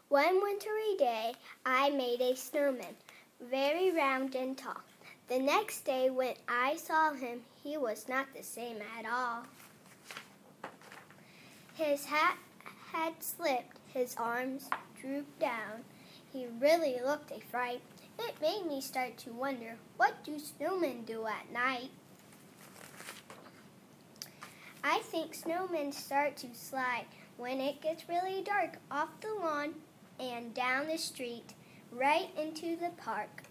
One wintry day, I made a snowman, very round and tall. The next day when I saw him, he was not the same at all. His hat had slipped, his arms drooped down. He really looked a fright. It made me start to wonder, what do snowmen do at night? I think snowmen start to slide when it gets really dark off the lawn and down the street, right into the park.